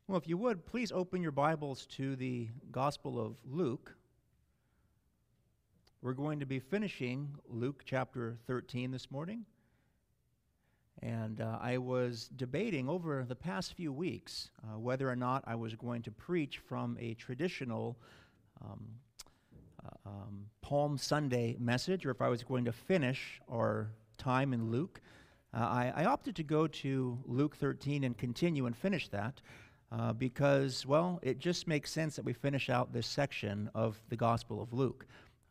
Well, if you would, please open your Bibles to the Gospel of Luke. We're going to be finishing Luke chapter 13 this morning. And I was debating over the past few weeks whether or not I was going to preach from a traditional Palm Sunday message or if I was going to finish our time in Luke. I opted to go to Luke 13 and continue and finish that. Because, well, it just makes sense that we finish out this section of the Gospel of Luke.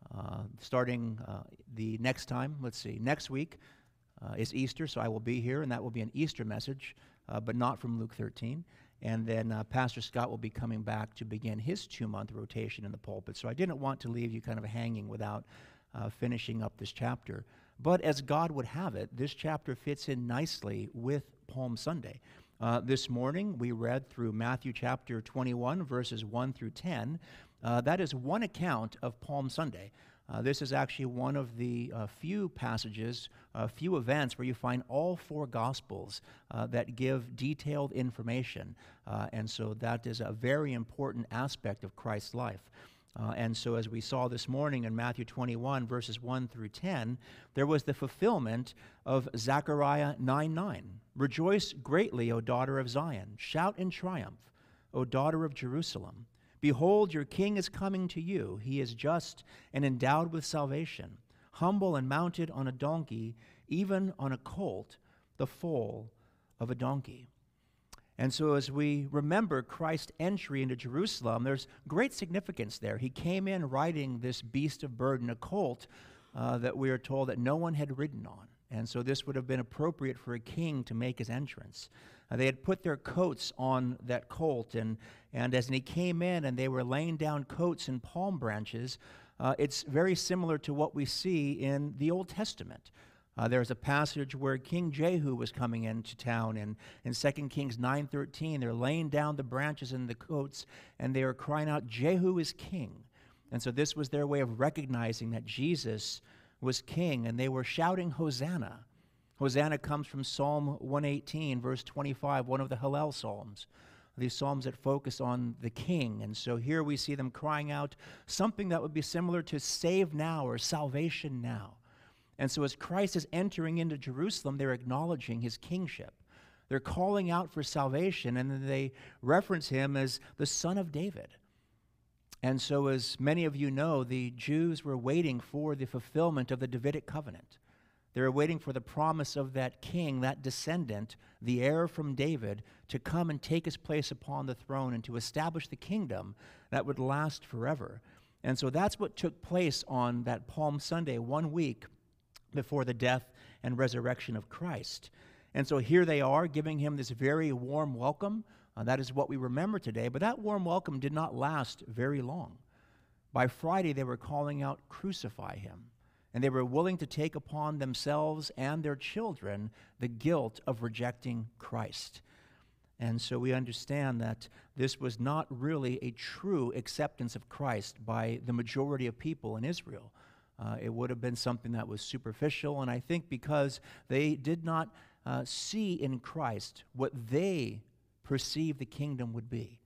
Starting the next time, next week is Easter, so I will be here, and that will be an Easter message, but not from Luke 13. And then Pastor Scott will be coming back to begin his 2-month rotation in the pulpit. So I didn't want to leave you kind of hanging without finishing up this chapter. But as God would have it, this chapter fits in nicely with Palm Sunday. This morning, we read through Matthew chapter 21, verses 1 through 10. That is one account of Palm Sunday. This is actually one of the few passages, few events where you find all 4 Gospels that give detailed information. And so that is a very important aspect of Christ's life. And so as we saw this morning in Matthew 21, verses 1 through 10, there was the fulfillment of Zechariah 9:9. Rejoice greatly, O daughter of Zion. Shout in triumph, O daughter of Jerusalem. Behold, your king is coming to you. He is just and endowed with salvation, humble and mounted on a donkey, even on a colt, the foal of a donkey. And so as we remember Christ's entry into Jerusalem, there's great significance there. He came in riding this beast of burden, a colt that we are told that no one had ridden on. And so this would have been appropriate for a king to make his entrance. They had put their coats on that colt, and as he came in and they were laying down coats and palm branches, it's very similar to what we see in the Old Testament. There's a passage where King Jehu was coming into town, and in 2 Kings 9:13, they're laying down the branches and the coats, and they are crying out, Jehu is king. And so this was their way of recognizing that Jesus was king, and they were shouting, Hosanna. Hosanna comes from Psalm 118, verse 25, one of the Hallel Psalms, these psalms that focus on the king. And so here we see them crying out something that would be similar to save now or salvation now. And so as Christ is entering into Jerusalem, they're acknowledging his kingship. They're calling out for salvation, and then they reference him as the Son of David. And so as many of you know, the Jews were waiting for the fulfillment of the Davidic covenant. They were waiting for the promise of that king, that descendant, the heir from David, to come and take his place upon the throne and to establish the kingdom that would last forever. And so that's what took place on that Palm Sunday, 1 week before the death and resurrection of Christ. And so here they are giving him this very warm welcome. That is what we remember today. But that warm welcome did not last very long. By Friday, they were calling out, crucify him. And they were willing to take upon themselves and their children the guilt of rejecting Christ. And so we understand that this was not really a true acceptance of Christ by the majority of people in Israel. It would have been something that was superficial, and I think because they did not see in Christ what they perceived the kingdom would be.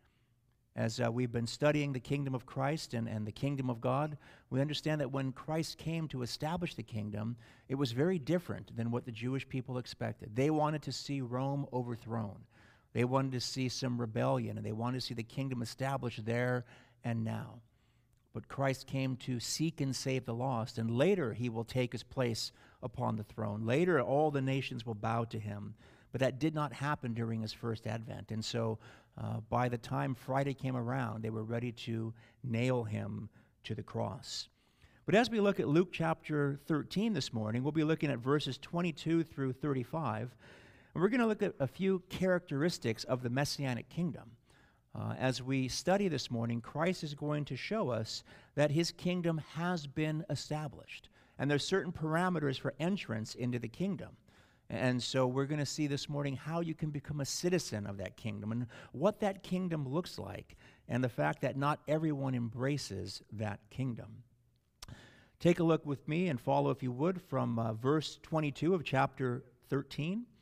As we've been studying the kingdom of Christ and the kingdom of God, we understand that when Christ came to establish the kingdom, it was very different than what the Jewish people expected. They wanted to see Rome overthrown. They wanted to see some rebellion, and they wanted to see the kingdom established there and now. But Christ came to seek and save the lost, and later he will take his place upon the throne. Later, all the nations will bow to him. But that did not happen during his first advent. And so by the time Friday came around, they were ready to nail him to the cross. But as we look at Luke chapter 13 this morning, we'll be looking at verses 22 through 35. And we're going to look at a few characteristics of the Messianic kingdom. As we study this morning, Christ is going to show us that his kingdom has been established. And there's certain parameters for entrance into the kingdom. And so we're going to see this morning how you can become a citizen of that kingdom and what that kingdom looks like, and the fact that not everyone embraces that kingdom. Take a look with me and follow, if you would, from verse 22 of chapter 13.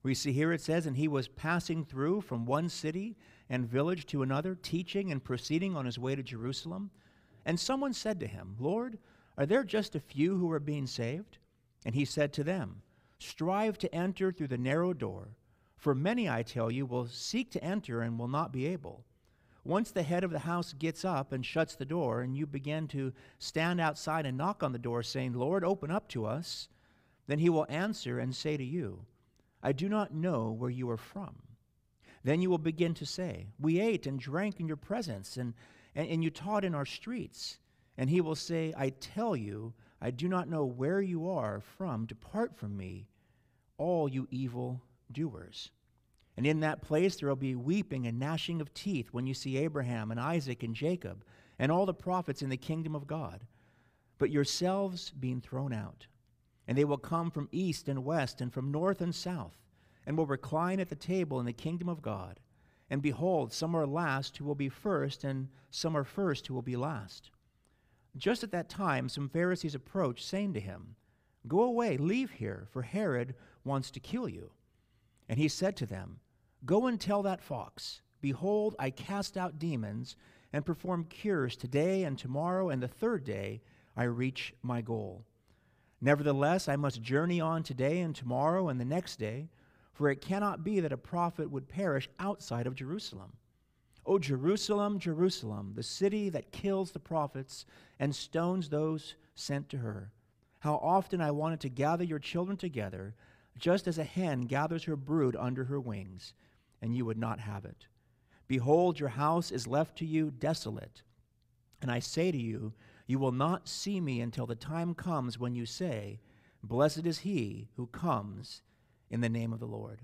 We see here it says, and he was passing through from one city and village to another, teaching and proceeding on his way to Jerusalem. And someone said to him, Lord, are there just a few who are being saved? And he said to them, strive to enter through the narrow door, for many, I tell you, will seek to enter and will not be able. Once the head of the house gets up and shuts the door, and you begin to stand outside and knock on the door, saying, Lord, open up to us, then he will answer and say to you, I do not know where you are from. Then you will begin to say, we ate and drank in your presence, and you taught in our streets. And he will say, I tell you, I do not know where you are from. Depart from me, all you evil doers. And in that place there will be weeping and gnashing of teeth when you see Abraham and Isaac and Jacob and all the prophets in the kingdom of God, but yourselves being thrown out. And they will come from east and west and from north and south, and will recline at the table in the kingdom of God. And behold, some are last who will be first, and some are first who will be last. Just at that time some Pharisees approached, saying to him, Go away, leave here, for Herod wants to kill you. And he said to them, Go and tell that fox, Behold, I cast out demons and perform cures today and tomorrow, and the third day I reach my goal. Nevertheless, I must journey on today and tomorrow and the next day, for it cannot be that a prophet would perish outside of Jerusalem. O Jerusalem, Jerusalem, the city that kills the prophets and stones those sent to her. How often I wanted to gather your children together, just as a hen gathers her brood under her wings, and you would not have it. Behold, your house is left to you desolate. And I say to you, you will not see me until the time comes when you say, Blessed is he who comes in the name of the Lord.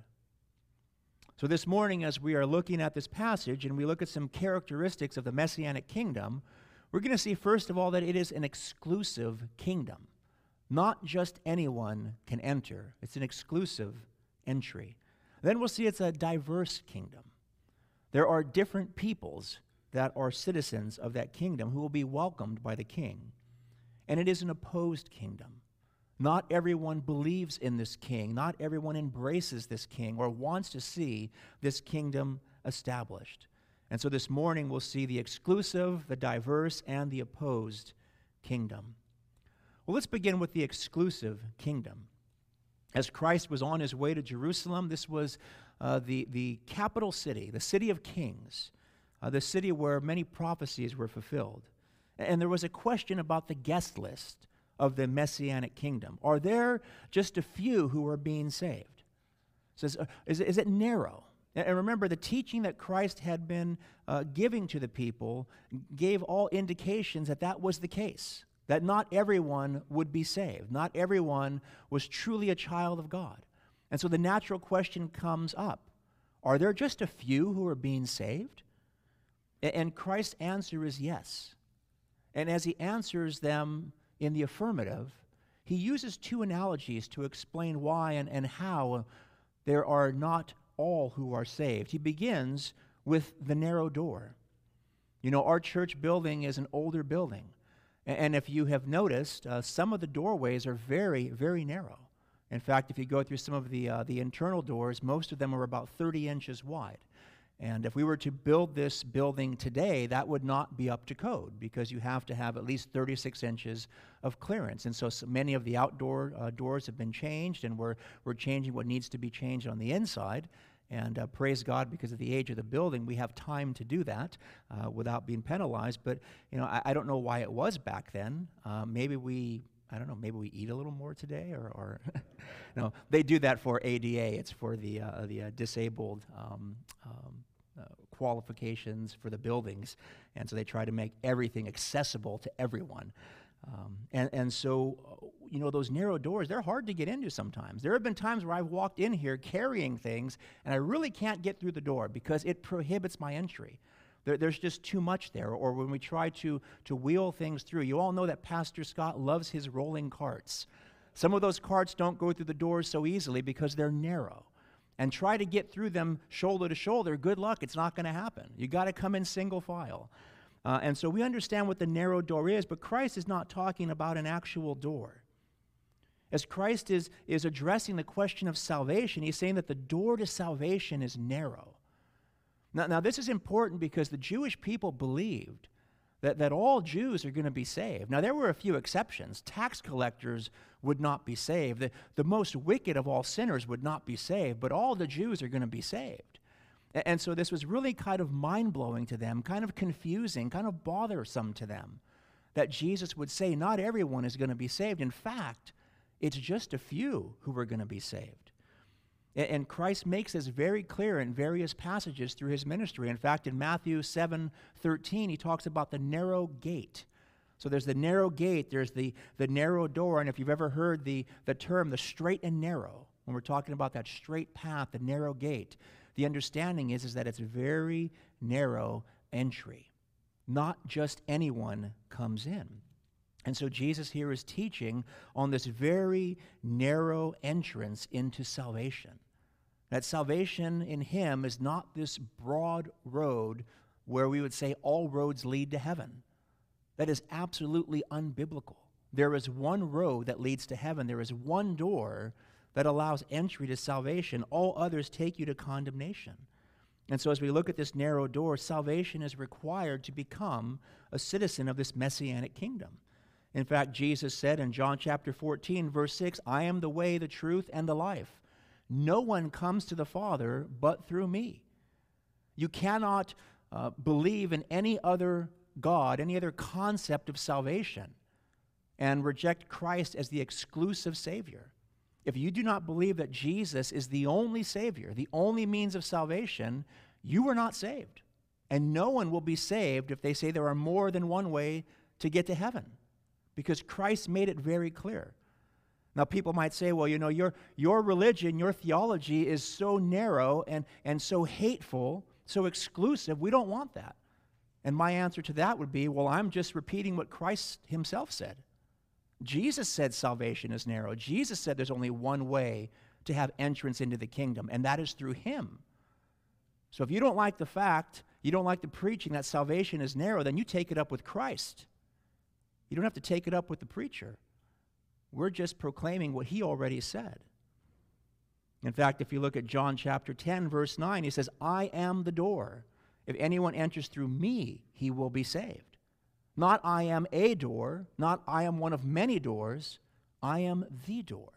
So this morning, as we are looking at this passage and we look at some characteristics of the Messianic kingdom, we're going to see, first of all, that it is an exclusive kingdom. Not just anyone can enter. It's an exclusive entry. Then we'll see it's a diverse kingdom. There are different peoples that are citizens of that kingdom who will be welcomed by the king. And it is an opposed kingdom. Not everyone believes in this king. Not everyone embraces this king or wants to see this kingdom established. And so this morning we'll see the exclusive, the diverse, and the opposed kingdom. Well, let's begin with the exclusive kingdom. As Christ was on his way to Jerusalem, this was the capital city, the city of kings, the city where many prophecies were fulfilled. And there was a question about the guest list of the Messianic kingdom. Are there just a few who are being saved? It says, is it narrow? And remember, the teaching that Christ had been giving to the people gave all indications that that was the case, that not everyone would be saved. Not everyone was truly a child of God. And so the natural question comes up, are there just a few who are being saved? And Christ's answer is yes. And as he answers them in the affirmative, he uses two analogies to explain why and how there are not all who are saved. He begins with the narrow door. You know, our church building is an older building. And if you have noticed, some of the doorways are very, very narrow. In fact, if you go through some of the internal doors, most of them are about 30 inches wide. And if we were to build this building today, that would not be up to code because you have to have at least 36 inches of clearance. And so many of the outdoor doors have been changed, and we're changing what needs to be changed on the inside. And praise God, because of the age of the building, we have time to do that without being penalized. But, you know, I don't know why it was back then. Maybe we eat a little more today, or no, they do that for ADA. It's for the disabled qualifications for the buildings, and so they try to make everything accessible to everyone. And so, you know, those narrow doors, they're hard to get into sometimes. There have been times where I've walked in here carrying things, and I really can't get through the door because it prohibits my entry. There's just too much there. Or when we try to wheel things through, you all know that Pastor Scott loves his rolling carts. Some of those carts don't go through the doors so easily because they're narrow. And try to get through them shoulder to shoulder, good luck, it's not going to happen. You got to come in single file. And so we understand what the narrow door is, but Christ is not talking about an actual door. As Christ is addressing the question of salvation, he's saying that the door to salvation is narrow. Now this is important because the Jewish people believed that all Jews are going to be saved. Now, there were a few exceptions. Tax collectors would not be saved. The most wicked of all sinners would not be saved, but all the Jews are going to be saved. And so this was really kind of mind-blowing to them, kind of confusing, kind of bothersome to them, that Jesus would say not everyone is going to be saved. In fact, it's just a few who are going to be saved. And Christ makes this very clear in various passages through his ministry. In fact, in Matthew 7:13, he talks about the narrow gate. So there's the narrow gate, there's the narrow door, and if you've ever heard the term, the straight and narrow, when we're talking about that straight path, the narrow gate, the understanding is that it's a very narrow entry. Not just anyone comes in. And so Jesus here is teaching on this very narrow entrance into salvation. That salvation in him is not this broad road where we would say all roads lead to heaven. That is absolutely unbiblical. There is one road that leads to heaven. There is one door that allows entry to salvation. All others take you to condemnation. And so as we look at this narrow door, salvation is required to become a citizen of this messianic kingdom. In fact, Jesus said in John chapter 14, verse 6, I am the way, the truth, and the life. No one comes to the Father but through me. You cannot believe in any other God, any other concept of salvation, and reject Christ as the exclusive Savior. If you do not believe that Jesus is the only Savior, the only means of salvation, you are not saved. And no one will be saved if they say there are more than one way to get to heaven, because Christ made it very clear. Now, people might say, well, you know, your religion, your theology is so narrow and so hateful, so exclusive, we don't want that. And my answer to that would be, well, I'm just repeating what Christ himself said. Jesus said salvation is narrow. Jesus said there's only one way to have entrance into the kingdom, and that is through him. So if you don't like the fact, you don't like the preaching that salvation is narrow, then you take it up with Christ. You don't have to take it up with the preacher. We're just proclaiming what he already said. In fact, if you look at John chapter 10, verse 9, he says, I am the door. If anyone enters through me, he will be saved. Not I am a door, not I am one of many doors, I am the door.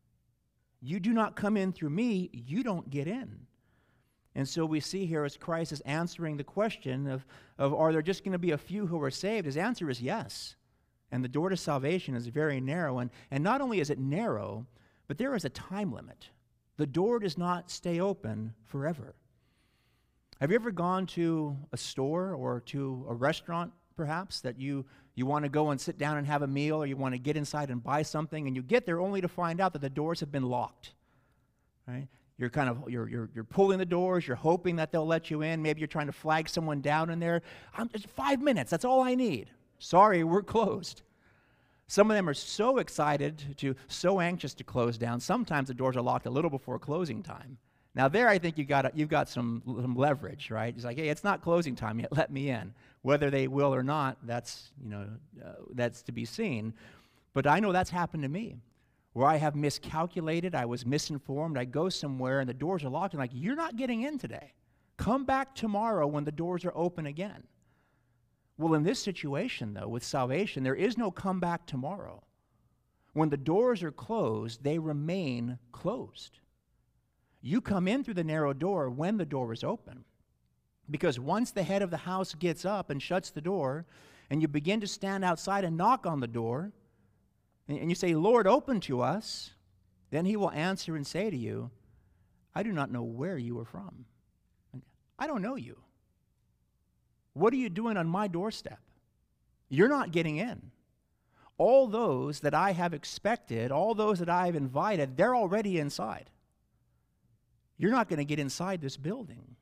You do not come in through me, you don't get in. And so we see here as Christ is answering the question of are there just going to be a few who are saved? His answer is yes. And the door to salvation is very narrow. And not only is it narrow, but there is a time limit. The door does not stay open forever. Have you ever gone to a store or to a restaurant, perhaps, that you want to go and sit down and have a meal, or you want to get inside and buy something, and you get there only to find out that the doors have been locked, right? You're you're pulling the doors, you're hoping that they'll let you in. Maybe you're trying to flag someone down in there. It's 5 minutes, that's all I need. Sorry, we're closed. Some of them are so excited, so anxious to close down. Sometimes the doors are locked a little before closing time. Now there, I think you've got some leverage, right? It's like, hey, it's not closing time yet. Let me in. Whether they will or not, that's to be seen. But I know that's happened to me, where I have miscalculated. I was misinformed. I go somewhere and the doors are locked. And like, you're not getting in today. Come back tomorrow when the doors are open again. Well, in this situation, though, with salvation, there is no come back tomorrow. When the doors are closed, they remain closed. You come in through the narrow door when the door is open. Because once the head of the house gets up and shuts the door, and you begin to stand outside and knock on the door, and you say, Lord, open to us, then he will answer and say to you, I do not know where you are from. I don't know you. What are you doing on my doorstep? You're not getting in. All those that I have expected, all those that I have invited, they're already inside. You're not going to get inside this building.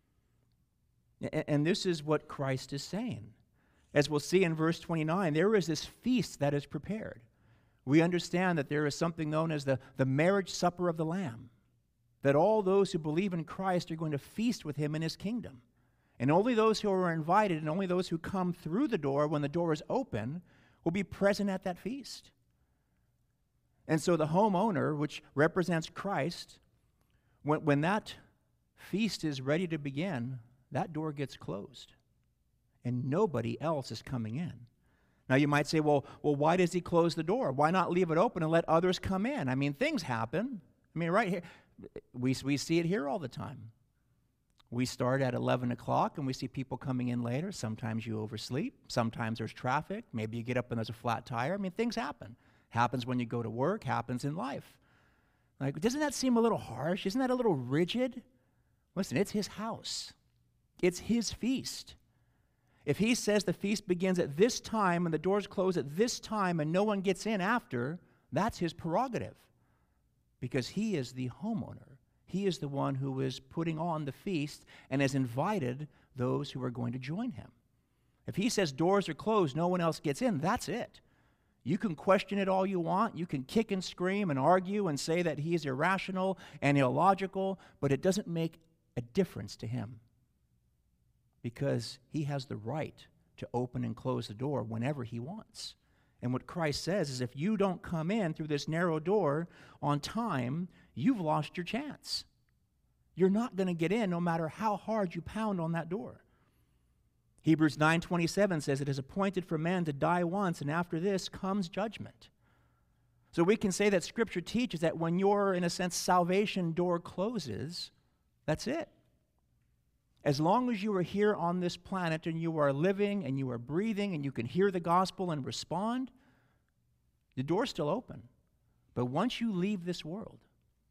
And this is what Christ is saying. As we'll see in verse 29, there is this feast that is prepared. We understand that there is something known as the marriage supper of the Lamb, that all those who believe in Christ are going to feast with him in his kingdom. And only those who are invited and only those who come through the door when the door is open will be present at that feast. And so the homeowner, which represents Christ, when that feast is ready to begin, that door gets closed, and nobody else is coming in. Now you might say, well, why does he close the door? Why not leave it open and let others come in? I mean, things happen. I mean, right here, we see it here all the time. We start at 11 o'clock and we see people coming in later. Sometimes you oversleep. Sometimes there's traffic. Maybe you get up and there's a flat tire. I mean, things happen. Happens when you go to work, happens in life. Like, doesn't that seem a little harsh? Isn't that a little rigid? Listen, it's his house. It's his feast. If he says the feast begins at this time and the doors close at this time and no one gets in after, that's his prerogative, because he is the homeowner. He is the one who is putting on the feast and has invited those who are going to join him. If he says doors are closed, no one else gets in, that's it. You can question it all you want. You can kick and scream and argue and say that he is irrational and illogical, but it doesn't make a difference to him, because he has the right to open and close the door whenever he wants. And what Christ says is, if you don't come in through this narrow door on time, you've lost your chance. You're not going to get in no matter how hard you pound on that door. Hebrews 9:27 says, it is appointed for man to die once, and after this comes judgment. So we can say that Scripture teaches that when your, in a sense, salvation door closes, that's it. As long as you are here on this planet and you are living and you are breathing and you can hear the gospel and respond, the door's still open. But once you leave this world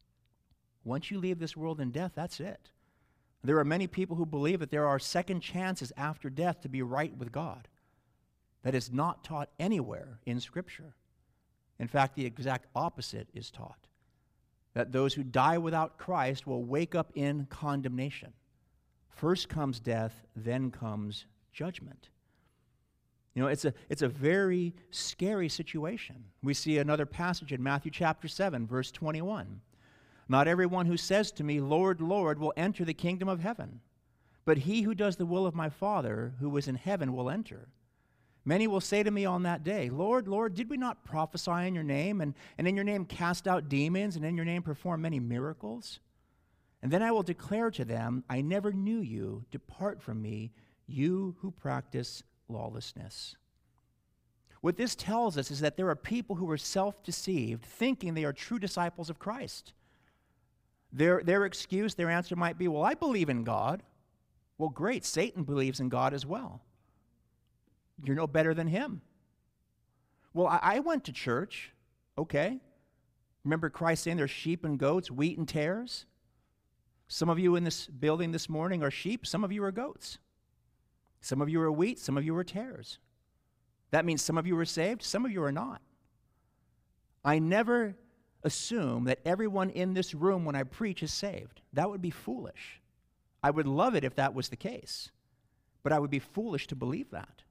in death, that's it. There are many people who believe that there are second chances after death to be right with God. That is not taught anywhere in Scripture. In fact, the exact opposite is taught. That those who die without Christ will wake up in condemnation. First comes death, then comes judgment. You know, it's a very scary situation. We see another passage in Matthew chapter 7, verse 21. Not everyone who says to me, Lord, Lord, will enter the kingdom of heaven, but he who does the will of my Father who is in heaven will enter. Many will say to me on that day, Lord, Lord, did we not prophesy in your name, and in your name cast out demons, and in your name perform many miracles? And then I will declare to them, I never knew you. Depart from me, you who practice lawlessness. What this tells us is that there are people who are self-deceived, thinking they are true disciples of Christ. Their excuse, their answer might be, well, I believe in God. Well, great, Satan believes in God as well. You're no better than him. Well, I went to church. Okay. Remember Christ saying there's sheep and goats, wheat and tares? Some of you in this building this morning are sheep. Some of you are goats. Some of you are wheat. Some of you are tares. That means some of you are saved. Some of you are not. I never assume that everyone in this room when I preach is saved. That would be foolish. I would love it if that was the case, but I would be foolish to believe that.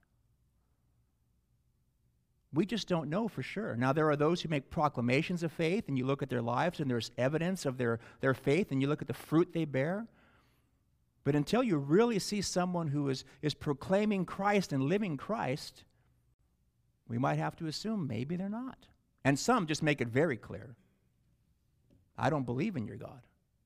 We just don't know for sure. Now, there are those who make proclamations of faith, and you look at their lives, and there's evidence of their faith, and you look at the fruit they bear. But until you really see someone who is proclaiming Christ and living Christ, we might have to assume maybe they're not. And some just make it very clear. I don't believe in your God.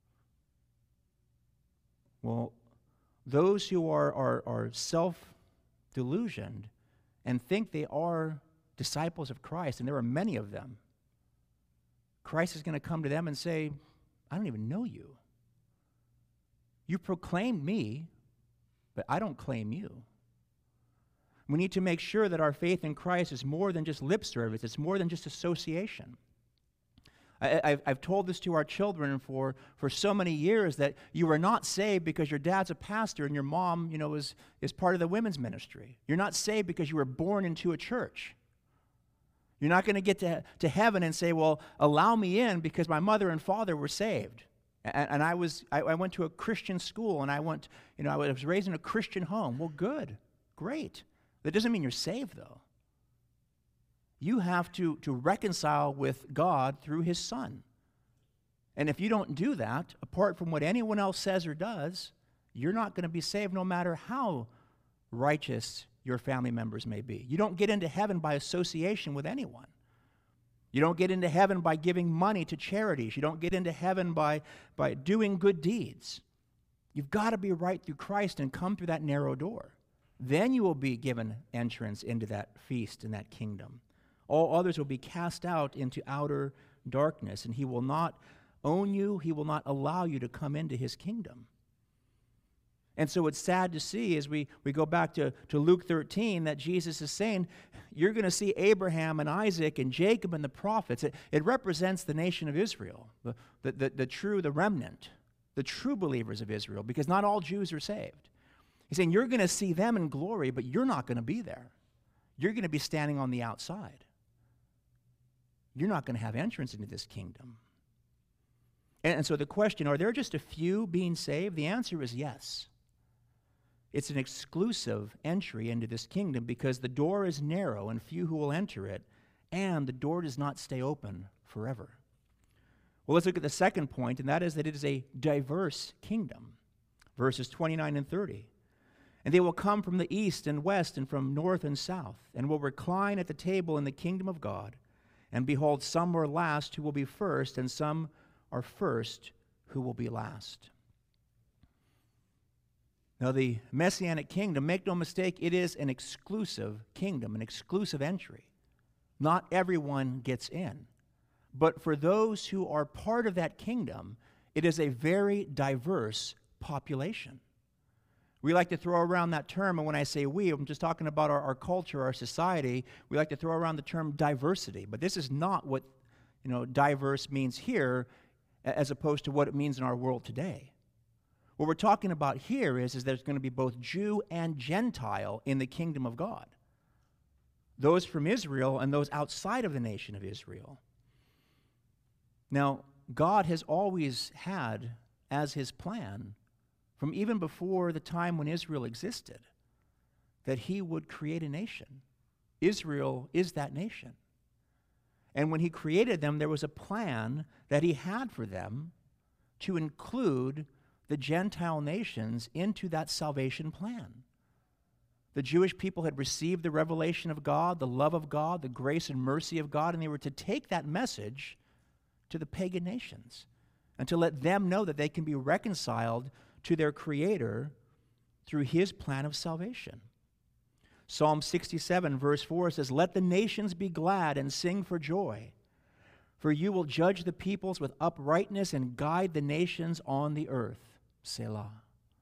Well, those who are self-delusioned and think they are disciples of Christ, and there are many of them, Christ is going to come to them and say, I don't even know you. You proclaimed me, but I don't claim you. We need to make sure that our faith in Christ is more than just lip service. It's more than just association. I've told this to our children for so many years, that you are not saved because your dad's a pastor and your mom, is part of the women's ministry. You're not saved because you were born into a church. You're not going to get to heaven and say, well, allow me in because my mother and father were saved. And I went to a Christian school, and I was raised in a Christian home. Well, good, great. That doesn't mean you're saved, though. You have to reconcile with God through His Son. And if you don't do that, apart from what anyone else says or does, you're not going to be saved no matter how righteous your family members may be. You don't get into heaven by association with anyone. You don't get into heaven by giving money to charities. You don't get into heaven by doing good deeds. You've got to be right through Christ and come through that narrow door. Then you will be given entrance into that feast and that kingdom. All others will be cast out into outer darkness, and he will not own you. He will not allow you to come into his kingdom. And so it's sad to see as we go back to Luke 13 that Jesus is saying, you're going to see Abraham and Isaac and Jacob and the prophets. It represents the nation of Israel, the remnant, the true believers of Israel, because not all Jews are saved. He's saying you're going to see them in glory, but you're not going to be there. You're going to be standing on the outside. You're not going to have entrance into this kingdom. And so the question, are there just a few being saved? The answer is yes. It's an exclusive entry into this kingdom because the door is narrow and few who will enter it, and the door does not stay open forever. Well, let's look at the second point, and that is that it is a diverse kingdom. Verses 29 and 30. And they will come from the east and west and from north and south, and will recline at the table in the kingdom of God. And behold, some are last who will be first, and some are first who will be last. Now, the Messianic kingdom, make no mistake, it is an exclusive kingdom, an exclusive entry. Not everyone gets in. But for those who are part of that kingdom, it is a very diverse population. We like to throw around that term, and when I say we, I'm just talking about our culture, our society. We like to throw around the term diversity, but this is not what diverse means here as opposed to what it means in our world today. What we're talking about here is there's going to be both Jew and Gentile in the kingdom of God. Those from Israel and those outside of the nation of Israel. Now, God has always had as his plan, from even before the time when Israel existed, that he would create a nation. Israel is that nation. And when he created them, there was a plan that he had for them to include the Gentile nations into that salvation plan. The Jewish people had received the revelation of God, the love of God, the grace and mercy of God, and they were to take that message to the pagan nations and to let them know that they can be reconciled to their Creator through his plan of salvation. Psalm 67, verse 4 says, "Let the nations be glad and sing for joy, for you will judge the peoples with uprightness and guide the nations on the earth." Selah.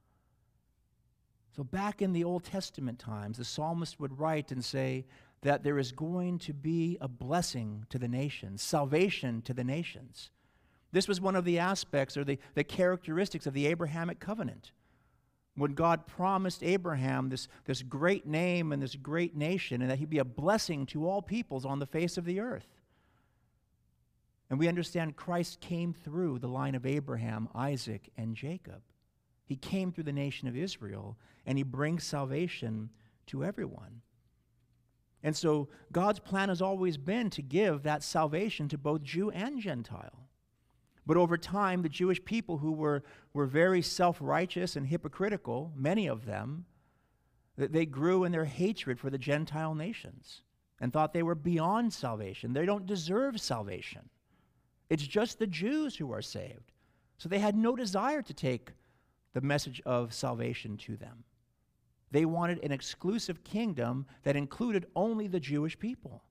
So back in the Old Testament times, the psalmist would write and say that there is going to be a blessing to the nations, salvation to the nations. This was one of the aspects or the characteristics of the Abrahamic covenant. When God promised Abraham this great name and this great nation, and that he'd be a blessing to all peoples on the face of the earth. And we understand Christ came through the line of Abraham, Isaac, and Jacob. He came through the nation of Israel, and he brings salvation to everyone. And so God's plan has always been to give that salvation to both Jew and Gentile. But over time, the Jewish people who were very self-righteous and hypocritical, many of them, they grew in their hatred for the Gentile nations and thought they were beyond salvation. They don't deserve salvation. It's just the Jews who are saved. So they had no desire to take the message of salvation to them. They wanted an exclusive kingdom that included only the Jewish people.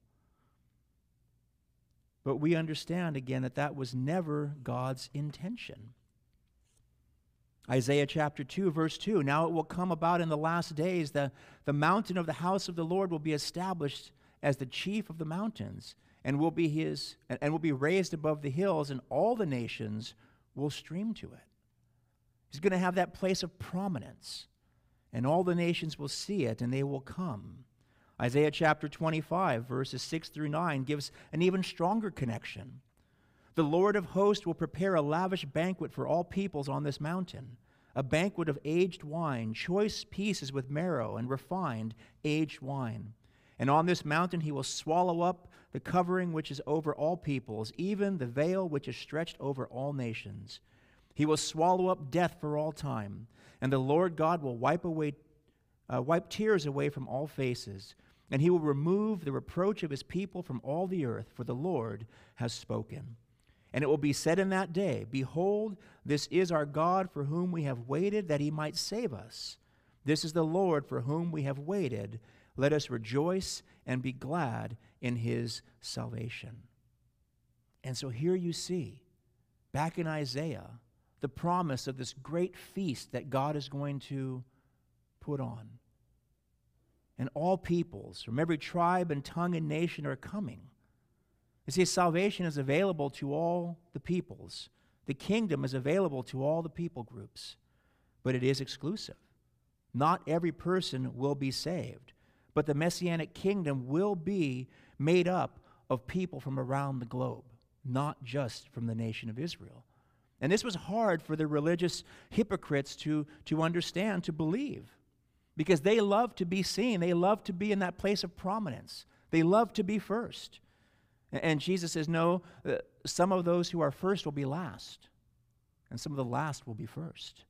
But we understand again that was never God's intention. Isaiah chapter 2, verse 2, "Now it will come about in the last days that the mountain of the house of the Lord will be established as the chief of the mountains, and will be raised above the hills, and all the nations will stream to it." He's going to have that place of prominence, and all the nations will see it, and they will come. Isaiah chapter 25, verses 6 through 9, gives an even stronger connection. "The Lord of hosts will prepare a lavish banquet for all peoples on this mountain, a banquet of aged wine, choice pieces with marrow, and refined aged wine. And on this mountain he will swallow up the covering which is over all peoples, even the veil which is stretched over all nations. He will swallow up death for all time, and the Lord God will wipe tears away from all faces, and he will remove the reproach of his people from all the earth, for the Lord has spoken. And it will be said in that day, Behold, this is our God for whom we have waited, that he might save us. This is the Lord for whom we have waited. Let us rejoice and be glad in his salvation. And so here you see, back in Isaiah, the promise of this great feast that God is going to put on. And all peoples from every tribe and tongue and nation are coming. You see, salvation is available to all the peoples. The kingdom is available to all the people groups, but it is exclusive. Not every person will be saved, but the Messianic kingdom will be made up of people from around the globe, not just from the nation of Israel. And this was hard for the religious hypocrites to understand, to believe, because they love to be seen. They love to be in that place of prominence. They love to be first. And Jesus says, no, some of those who are first will be last, and some of the last will be first.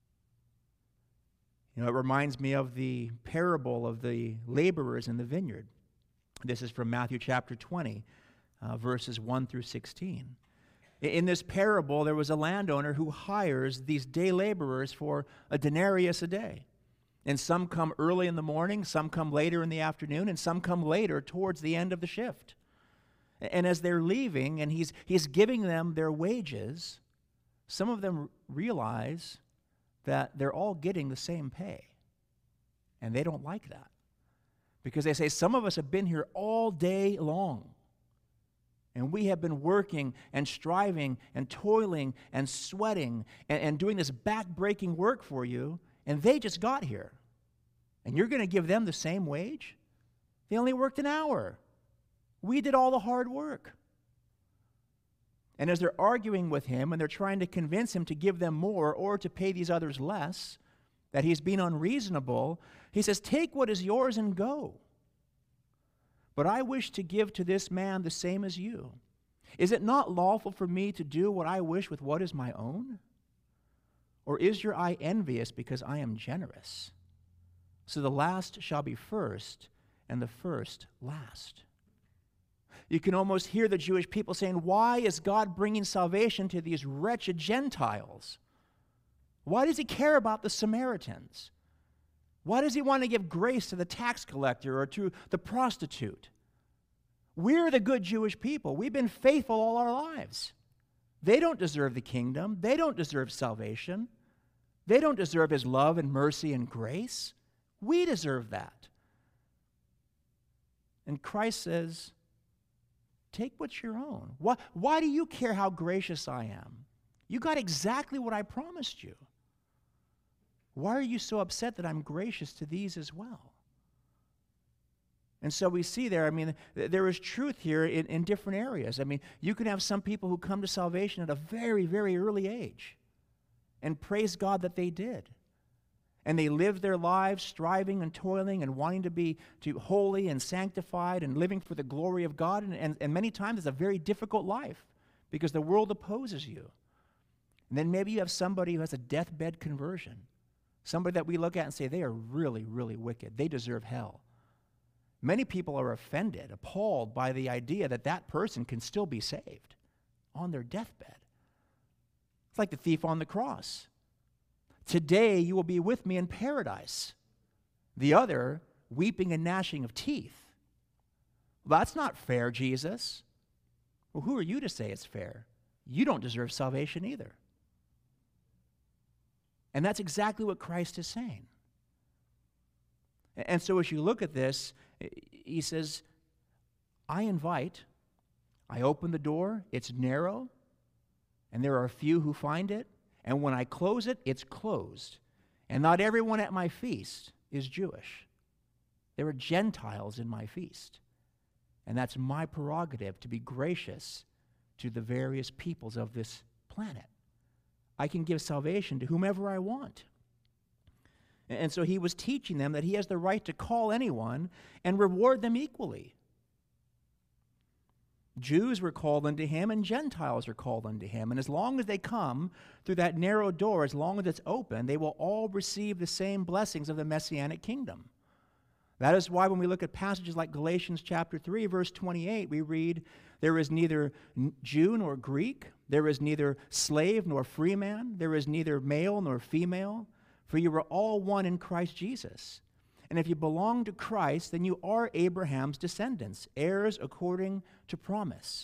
You know, it reminds me of the parable of the laborers in the vineyard. This is from Matthew chapter 20, verses 1 through 16. In this parable, there was a landowner who hires these day laborers for a denarius a day. And some come early in the morning, some come later in the afternoon, and some come later towards the end of the shift. And as they're leaving, and he's giving them their wages, some of them realize that they're all getting the same pay. And they don't like that. Because they say, some of us have been here all day long. And we have been working and striving and toiling and sweating and doing this back-breaking work for you, and they just got here. And you're going to give them the same wage? They only worked an hour. We did all the hard work. And as they're arguing with him and they're trying to convince him to give them more or to pay these others less, that he's being unreasonable, he says, Take what is yours and go. But I wish to give to this man the same as you. Is it not lawful for me to do what I wish with what is my own? Or is your eye envious because I am generous? So the last shall be first, and the first last. You can almost hear the Jewish people saying, why is God bringing salvation to these wretched Gentiles? Why does he care about the Samaritans? Why does he want to give grace to the tax collector or to the prostitute? We're the good Jewish people. We've been faithful all our lives. They don't deserve the kingdom. They don't deserve salvation. They don't deserve his love and mercy and grace. We deserve that. And Christ says, take what's your own. Why do you care how gracious I am? You got exactly what I promised you. Why are you so upset that I'm gracious to these as well? And so we see there, there is truth here in different areas. You can have some people who come to salvation at a very, very early age and praise God that they did. And they live their lives striving and toiling and wanting to be holy and sanctified and living for the glory of God. And many times it's a very difficult life because the world opposes you. And then maybe you have somebody who has a deathbed conversion. Somebody that we look at and say, they are really, really wicked. They deserve hell. Many people are offended, appalled by the idea that that person can still be saved on their deathbed. It's like the thief on the cross. Today you will be with me in paradise. The other, weeping and gnashing of teeth. Well, that's not fair, Jesus. Well, who are you to say it's fair? You don't deserve salvation either. And that's exactly what Christ is saying. And so as you look at this, he says, I invite, I open the door, it's narrow, and there are a few who find it, and when I close it, it's closed. And not everyone at my feast is Jewish. There are Gentiles in my feast. And that's my prerogative to be gracious to the various peoples of this planet. I can give salvation to whomever I want. And so he was teaching them that he has the right to call anyone and reward them equally. Jews were called unto him and Gentiles are called unto him. And as long as they come through that narrow door, as long as it's open, they will all receive the same blessings of the Messianic kingdom. That is why when we look at passages like Galatians chapter 3, verse 28, we read, there is neither Jew nor Greek, there is neither slave nor free man, there is neither male nor female, for you are all one in Christ Jesus. And if you belong to Christ, then you are Abraham's descendants, heirs according to promise.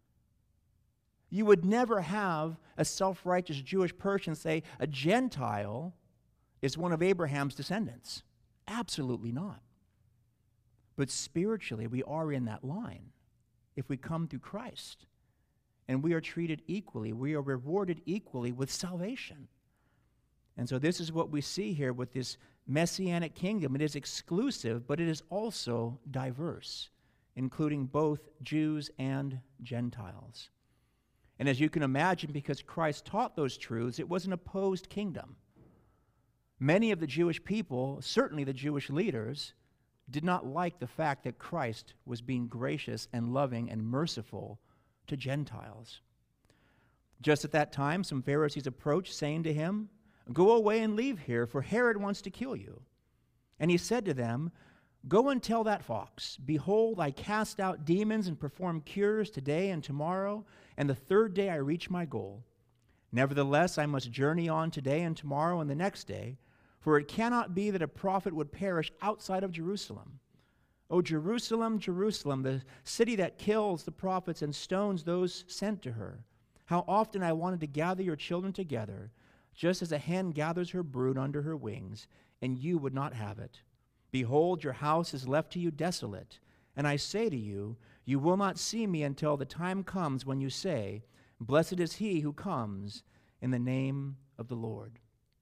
You would never have a self-righteous Jewish person say a Gentile is one of Abraham's descendants. Absolutely not. But spiritually, we are in that line if we come through Christ. And we are treated equally. We are rewarded equally with salvation. And so this is what we see here with this Messianic kingdom. It is exclusive, but it is also diverse, including both Jews and Gentiles. And as you can imagine, because Christ taught those truths, it was an opposed kingdom. Many of the Jewish people, certainly the Jewish leaders, did not like the fact that Christ was being gracious and loving and merciful to Gentiles. Just at that time, some Pharisees approached, saying to him, "Go away and leave here, for Herod wants to kill you." And he said to them, "Go and tell that fox, behold, I cast out demons and perform cures today and tomorrow, and the third day I reach my goal. Nevertheless, I must journey on today and tomorrow and the next day, for it cannot be that a prophet would perish outside of Jerusalem. O Jerusalem, Jerusalem, the city that kills the prophets and stones those sent to her. How often I wanted to gather your children together, just as a hen gathers her brood under her wings, and you would not have it. Behold, your house is left to you desolate. And I say to you, you will not see me until the time comes when you say, Blessed is he who comes in the name of the Lord."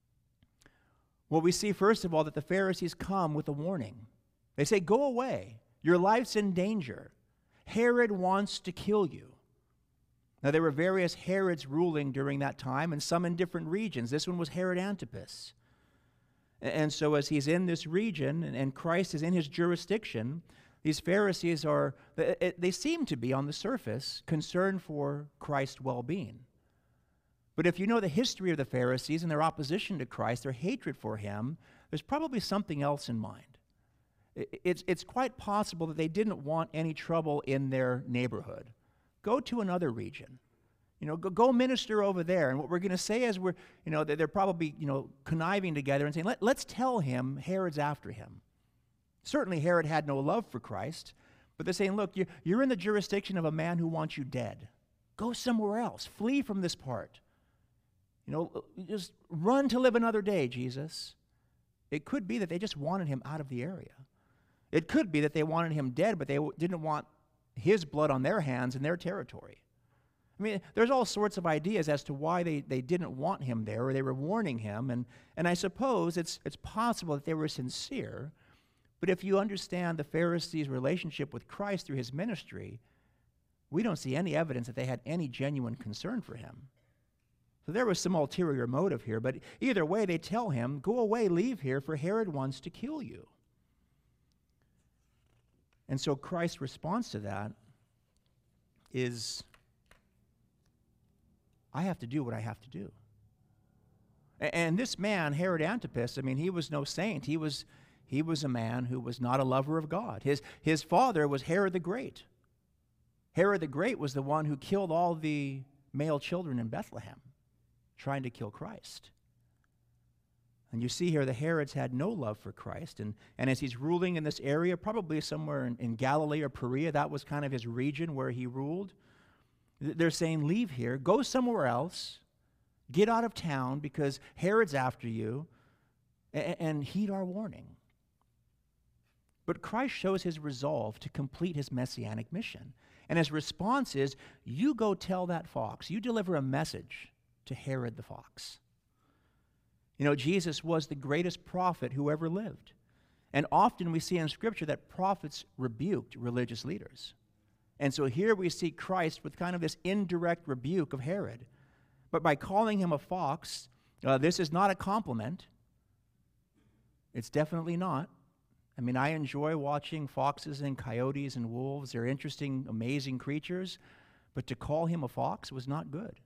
Well, we see, first of all, that the Pharisees come with a warning. They say, "Go away. Your life's in danger. Herod wants to kill you." Now, there were various Herods ruling during that time, and some in different regions. This one was Herod Antipas. And so as he's in this region, and Christ is in his jurisdiction, these Pharisees they seem to be, on the surface, concerned for Christ's well-being. But if you know the history of the Pharisees and their opposition to Christ, their hatred for him, there's probably something else in mind. It's quite possible that they didn't want any trouble in their neighborhood. Go to another region. Go minister over there. And what we're going to say is they're probably, conniving together and saying, let's tell him Herod's after him. Certainly Herod had no love for Christ, but they're saying, look, you're in the jurisdiction of a man who wants you dead. Go somewhere else. Flee from this part. Just run to live another day, Jesus. It could be that they just wanted him out of the area. It could be that they wanted him dead, but they didn't want his blood on their hands in their territory. I mean, there's all sorts of ideas as to why they didn't want him there, or they were warning him, and I suppose it's possible that they were sincere, but if you understand the Pharisees' relationship with Christ through his ministry, we don't see any evidence that they had any genuine concern for him. So there was some ulterior motive here, but either way, they tell him, "Go away, leave here, for Herod wants to kill you." And so Christ's response to that is, I have to do what I have to do. And this man, Herod Antipas, he was no saint. He was a man who was not a lover of God. His father was Herod the Great. Herod the Great was the one who killed all the male children in Bethlehem, trying to kill Christ. And you see here the Herods had no love for Christ. And as he's ruling in this area, probably somewhere in Galilee or Perea, that was kind of his region where he ruled, they're saying, leave here, go somewhere else, get out of town because Herod's after you, and heed our warning. But Christ shows his resolve to complete his messianic mission. And his response is, you go tell that fox, you deliver a message to Herod the fox. Jesus was the greatest prophet who ever lived. And often we see in Scripture that prophets rebuked religious leaders. And so here we see Christ with kind of this indirect rebuke of Herod. But by calling him a fox, this is not a compliment. It's definitely not. I enjoy watching foxes and coyotes and wolves. They're interesting, amazing creatures. But to call him a fox was not good.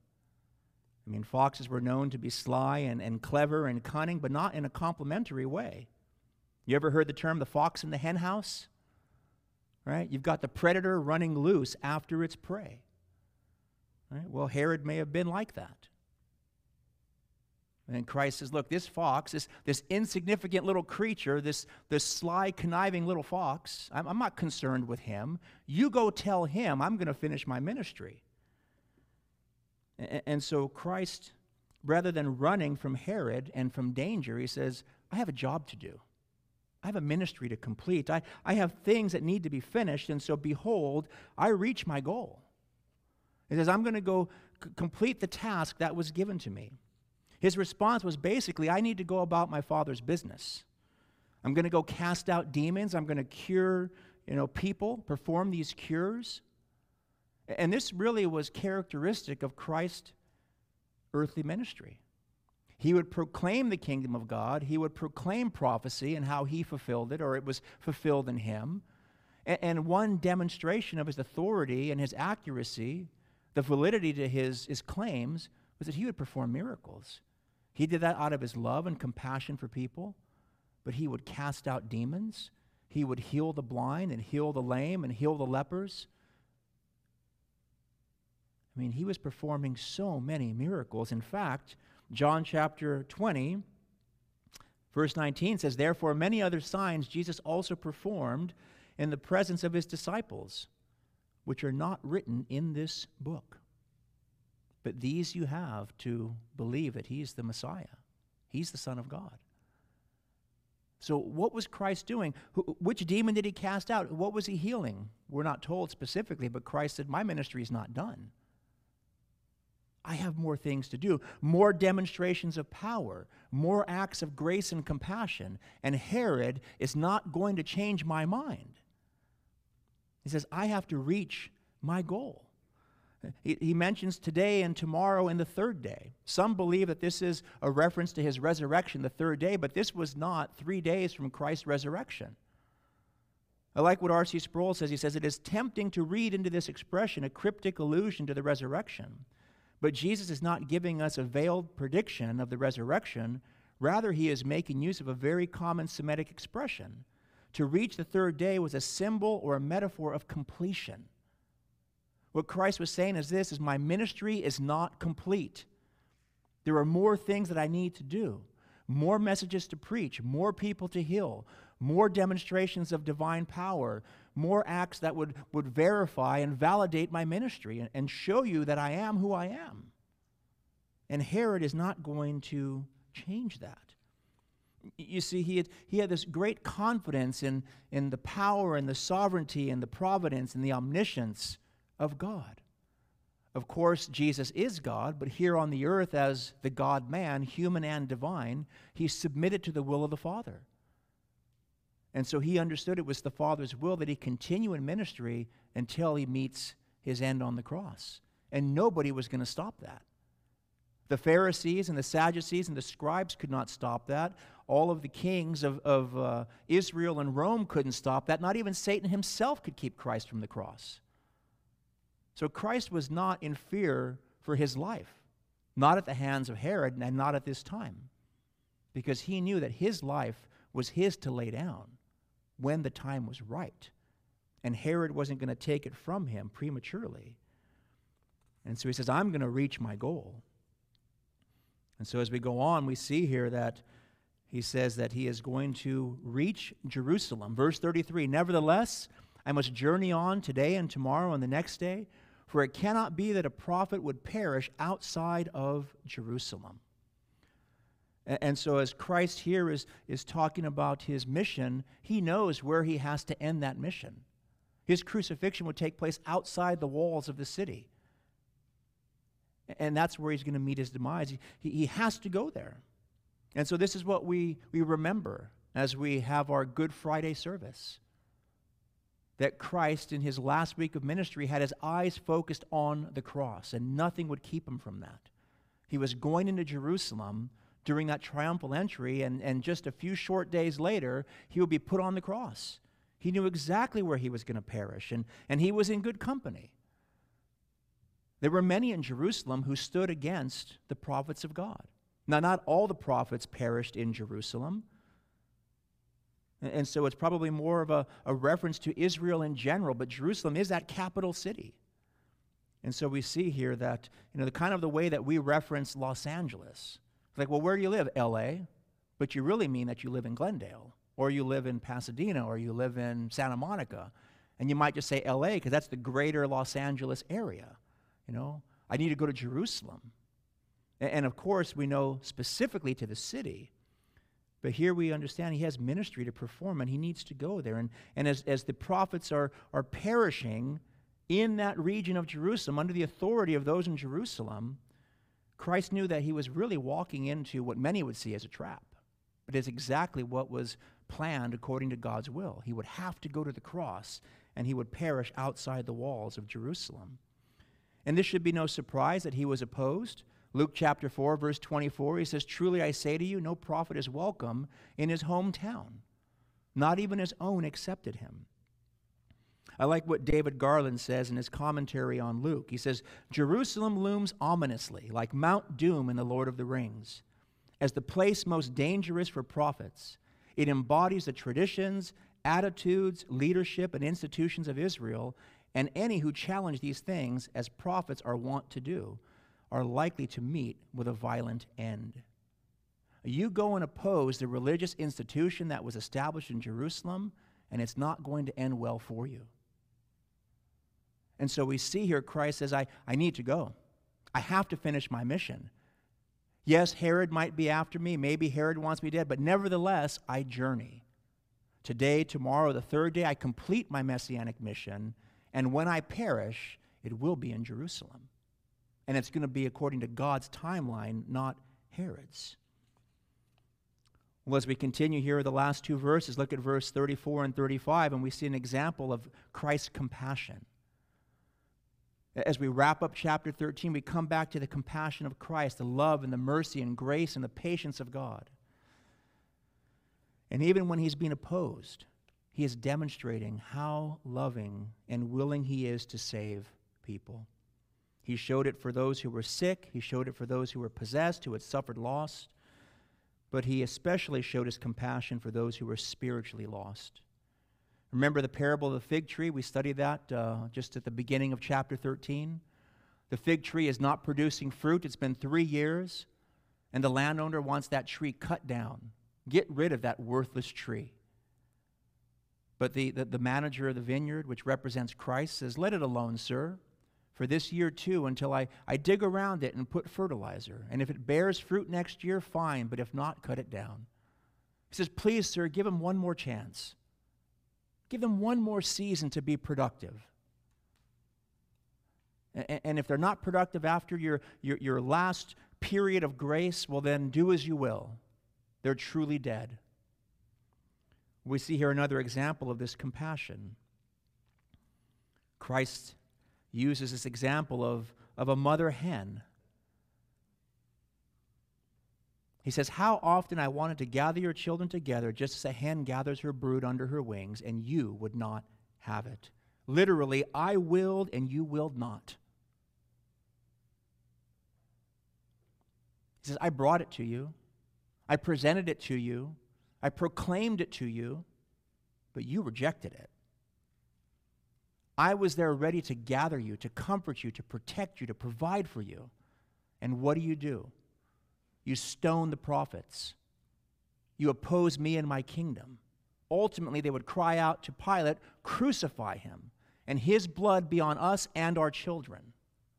Foxes were known to be sly and clever and cunning, but not in a complimentary way. You ever heard the term the fox in the hen house? Right? You've got the predator running loose after its prey. Right? Well, Herod may have been like that. And Christ says, look, this fox, this insignificant little creature, this sly, conniving little fox, I'm not concerned with him. You go tell him I'm going to finish my ministry. And so Christ, rather than running from Herod and from danger, he says, I have a job to do. I have a ministry to complete. I have things that need to be finished, and so behold, I reach my goal. He says, I'm going to go complete the task that was given to me. His response was basically, I need to go about my Father's business. I'm going to go cast out demons. I'm going to cure, people, perform these cures. And this really was characteristic of Christ's earthly ministry. He would proclaim the kingdom of God. He would proclaim prophecy and how he fulfilled it, or it was fulfilled in him. And one demonstration of his authority and his accuracy, the validity to his claims, was that he would perform miracles. He did that out of his love and compassion for people, but he would cast out demons. He would heal the blind and heal the lame and heal the lepers. I mean, he was performing so many miracles. In fact, John chapter 20, verse 19 says, therefore many other signs Jesus also performed in the presence of his disciples, which are not written in this book. But these you have to believe that he's the Messiah. He's the Son of God. So what was Christ doing? Which demon did he cast out? What was he healing? We're not told specifically, but Christ said, my ministry is not done. I have more things to do, more demonstrations of power, more acts of grace and compassion, and Herod is not going to change my mind. He says, I have to reach my goal. He mentions today and tomorrow and the third day. Some believe that this is a reference to his resurrection, the third day, but this was not 3 days from Christ's resurrection. I like what R.C. Sproul says. He says, it is tempting to read into this expression a cryptic allusion to the resurrection. But Jesus is not giving us a veiled prediction of the resurrection. Rather, he is making use of a very common Semitic expression. To reach the third day was a symbol or a metaphor of completion. What Christ was saying is this, is my ministry is not complete. There are more things that I need to do, more messages to preach, more people to heal, more demonstrations of divine power, more acts that would verify and validate my ministry and show you that I am who I am. And Herod is not going to change that. You see, he had this great confidence in the power and the sovereignty and the providence and the omniscience of God. Of course, Jesus is God, but here on the earth as the God-man, human and divine, he submitted to the will of the Father. And so he understood it was the Father's will that he continue in ministry until he meets his end on the cross. And nobody was going to stop that. The Pharisees and the Sadducees and the scribes could not stop that. All of the kings of Israel and Rome couldn't stop that. Not even Satan himself could keep Christ from the cross. So Christ was not in fear for his life, not at the hands of Herod and not at this time, because he knew that his life was his to lay down when the time was right, and Herod wasn't going to take it from him prematurely. And so he says, I'm going to reach my goal. And so as we go on, we see here that he says that he is going to reach Jerusalem. Verse 33, nevertheless, I must journey on today and tomorrow and the next day, for it cannot be that a prophet would perish outside of Jerusalem. And so as Christ here is talking about his mission, he knows where he has to end that mission. His crucifixion would take place outside the walls of the city. And that's where he's going to meet his demise. He has to go there. And so this is what we remember as we have our Good Friday service. That Christ, in his last week of ministry, had his eyes focused on the cross, and nothing would keep him from that. He was going into Jerusalem during that triumphal entry, and just a few short days later, he would be put on the cross. He knew exactly where he was going to perish, and he was in good company. There were many in Jerusalem who stood against the prophets of God. Now, not all the prophets perished in Jerusalem. And so it's probably more of a reference to Israel in general, but Jerusalem is that capital city. And so we see here that, the kind of the way that we reference Los Angeles. It's like, well, where do you live? L.A., but you really mean that you live in Glendale, or you live in Pasadena, or you live in Santa Monica. And you might just say L.A. because that's the greater Los Angeles area. I need to go to Jerusalem. And of course, we know specifically to the city. But here we understand he has ministry to perform, and he needs to go there. And as the prophets are perishing in that region of Jerusalem, under the authority of those in Jerusalem, Christ knew that he was really walking into what many would see as a trap. But it's exactly what was planned according to God's will. He would have to go to the cross, and he would perish outside the walls of Jerusalem. And this should be no surprise that he was opposed. Luke chapter 4, verse 24, he says, "Truly I say to you, no prophet is welcome in his hometown. Not even his own accepted him." I like what David Garland says in his commentary on Luke. He says, "Jerusalem looms ominously, like Mount Doom in The Lord of the Rings, as the place most dangerous for prophets. It embodies the traditions, attitudes, leadership, and institutions of Israel, and any who challenge these things, as prophets are wont to do, are likely to meet with a violent end." You go and oppose the religious institution that was established in Jerusalem, and it's not going to end well for you. And so we see here Christ says, I need to go. I have to finish my mission. Yes, Herod might be after me. Maybe Herod wants me dead, but nevertheless, I journey. Today, tomorrow, the third day, I complete my messianic mission, and when I perish, it will be in Jerusalem. And it's going to be according to God's timeline, not Herod's. Well, as we continue here, the last two verses, look at verse 34 and 35, and we see an example of Christ's compassion. As we wrap up chapter 13, we come back to the compassion of Christ, the love and the mercy and grace and the patience of God. And even when he's being opposed, he is demonstrating how loving and willing he is to save people. He showed it for those who were sick. He showed it for those who were possessed, who had suffered loss. But he especially showed his compassion for those who were spiritually lost. Remember the parable of the fig tree? We studied that just at the beginning of chapter 13. The fig tree is not producing fruit. It's been 3 years, and the landowner wants that tree cut down. Get rid of that worthless tree. But the manager of the vineyard, which represents Christ, says, "Let it alone, sir, for this year too, until I dig around it and put fertilizer. And if it bears fruit next year, fine, but if not, cut it down." He says, "Please, sir, give him one more chance. Give them one more season to be productive. And if they're not productive after your last period of grace, well then do as you will. They're truly dead." We see here another example of this compassion. Christ uses this example of a mother hen. He says, "How often I wanted to gather your children together just as a hen gathers her brood under her wings, and you would not have it." Literally, I willed and you willed not. He says, I brought it to you. I presented it to you. I proclaimed it to you, but you rejected it. I was there ready to gather you, to comfort you, to protect you, to provide for you. And what do? You stone the prophets. You oppose me and my kingdom. Ultimately, they would cry out to Pilate, "Crucify him, and his blood be on us and our children."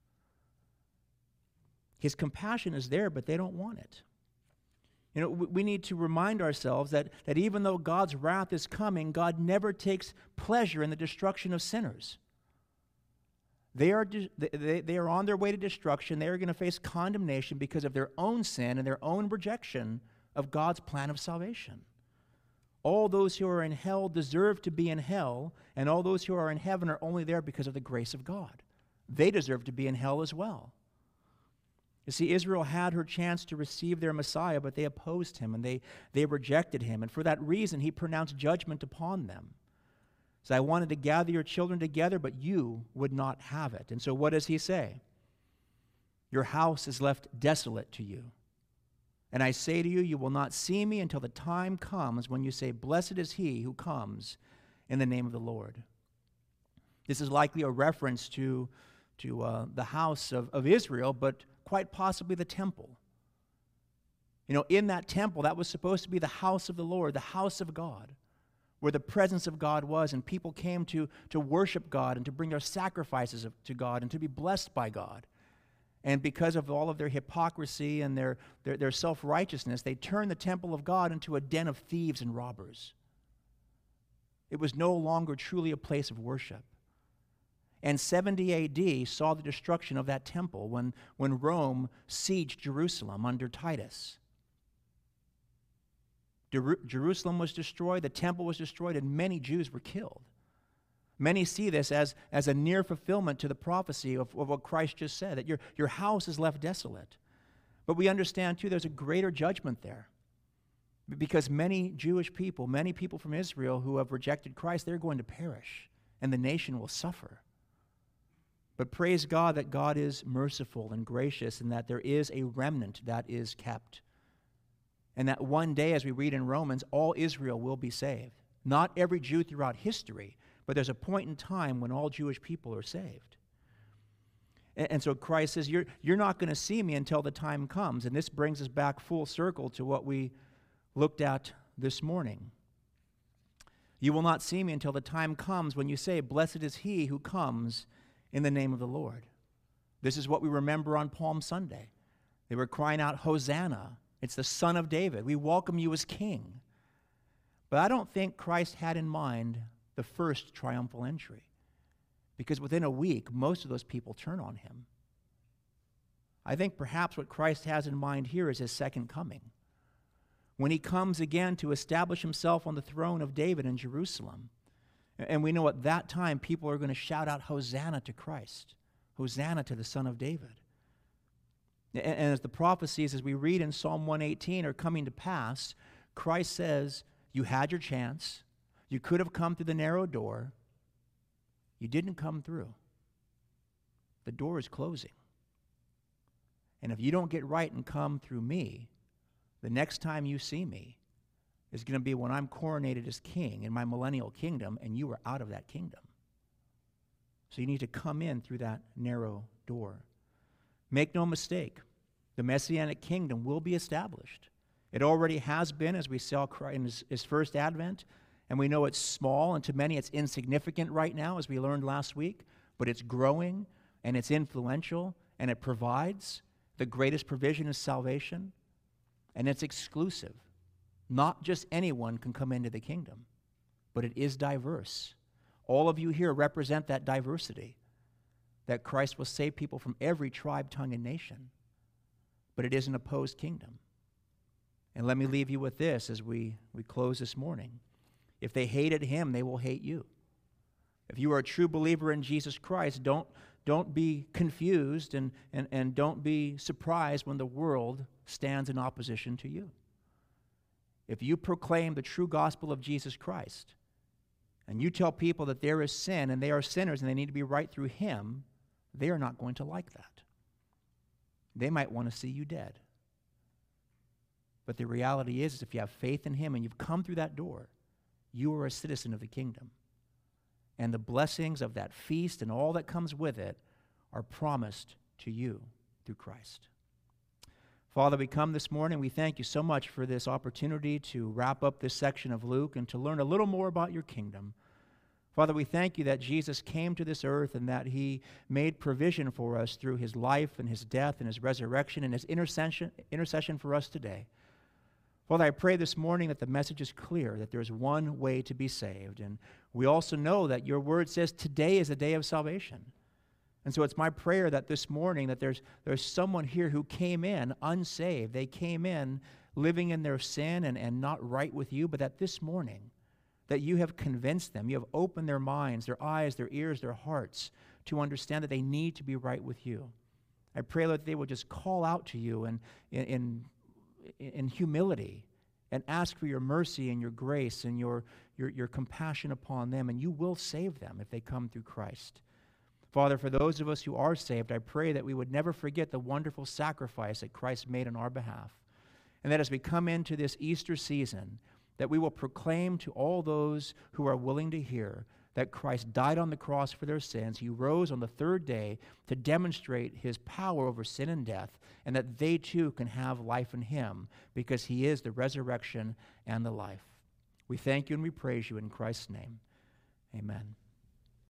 His compassion is there, but they don't want it. We need to remind ourselves that even though God's wrath is coming, God never takes pleasure in the destruction of sinners. They are on their way to destruction. They are going to face condemnation because of their own sin and their own rejection of God's plan of salvation. All those who are in hell deserve to be in hell, and all those who are in heaven are only there because of the grace of God. They deserve to be in hell as well. You see, Israel had her chance to receive their Messiah, but they opposed him, and they rejected him. And for that reason, he pronounced judgment upon them. So I wanted to gather your children together, but you would not have it. And so what does he say? Your house is left desolate to you. And I say to you, you will not see me until the time comes when you say, blessed is he who comes in the name of the Lord. This is likely a reference to the house of Israel, but quite possibly the temple. You know, in that temple, that was supposed to be the house of the Lord, the house of God, where the presence of God was, and people came to worship God and to bring their sacrifices to God and to be blessed by God. And because of all of their hypocrisy and their self-righteousness, they turned the temple of God into a den of thieves and robbers. It was no longer truly a place of worship. And 70 A.D. saw the destruction of that temple when Rome sieged Jerusalem under Titus. Jerusalem was destroyed, the temple was destroyed, and many Jews were killed. Many see this as a near fulfillment to the prophecy of what Christ just said, that your house is left desolate. But we understand, too, there's a greater judgment there. Because many Jewish people, many people from Israel who have rejected Christ, they're going to perish, and the nation will suffer. But praise God that God is merciful and gracious, and that there is a remnant that is kept. And that one day, as we read in Romans, all Israel will be saved. Not every Jew throughout history, but there's a point in time when all Jewish people are saved. And so Christ says, you're not going to see me until the time comes. And this brings us back full circle to what we looked at this morning. You will not see me until the time comes when you say, blessed is he who comes in the name of the Lord. This is what we remember on Palm Sunday. They were crying out, Hosanna. It's the Son of David. We welcome you as King. But I don't think Christ had in mind the first triumphal entry, because within a week, most of those people turn on him. I think perhaps what Christ has in mind here is his second coming, when he comes again to establish himself on the throne of David in Jerusalem. And we know at that time people are going to shout out, Hosanna to Christ, Hosanna to the Son of David. And as the prophecies, as we read in Psalm 118, are coming to pass, Christ says, you had your chance. You could have come through the narrow door. You didn't come through. The door is closing. And if you don't get right and come through me, the next time you see me is going to be when I'm coronated as king in my millennial kingdom, and you are out of that kingdom. So you need to come in through that narrow door. Make no mistake, the Messianic kingdom will be established. It already has been, as we saw in his first advent, and we know it's small, and to many it's insignificant right now, as we learned last week, but it's growing, and it's influential, and it provides. The greatest provision is salvation, and it's exclusive. Not just anyone can come into the kingdom, but it is diverse. All of you here represent that diversity, that Christ will save people from every tribe, tongue, and nation. But it is an opposed kingdom. And let me leave you with this as we close this morning. If they hated him, they will hate you. If you are a true believer in Jesus Christ, don't be confused and don't be surprised when the world stands in opposition to you. If you proclaim the true gospel of Jesus Christ, and you tell people that there is sin and they are sinners and they need to be right through him, they are not going to like that. They might want to see you dead. But the reality is if you have faith in him and you've come through that door, you are a citizen of the kingdom. And the blessings of that feast and all that comes with it are promised to you through Christ. Father, we come this morning. We thank you so much for this opportunity to wrap up this section of Luke and to learn a little more about your kingdom. Father, we thank you that Jesus came to this earth and that he made provision for us through his life and his death and his resurrection and his intercession for us today. Father, I pray this morning that the message is clear, that there is one way to be saved. And we also know that your word says today is a day of salvation. And so it's my prayer that this morning that there's someone here who came in unsaved. They came in living in their sin and not right with you, but that this morning that you have convinced them, you have opened their minds, their eyes, their ears, their hearts to understand that they need to be right with you. I pray that they will just call out to you in humility and ask for your mercy and your grace and your compassion upon them, and you will save them if they come through Christ. Father, for those of us who are saved, I pray that we would never forget the wonderful sacrifice that Christ made on our behalf, And that as we come into this Easter season, that we will proclaim to all those who are willing to hear that Christ died on the cross for their sins. He rose on the third day to demonstrate his power over sin and death, and that they too can have life in him because he is the resurrection and the life. We thank you and we praise you in Christ's name. Amen.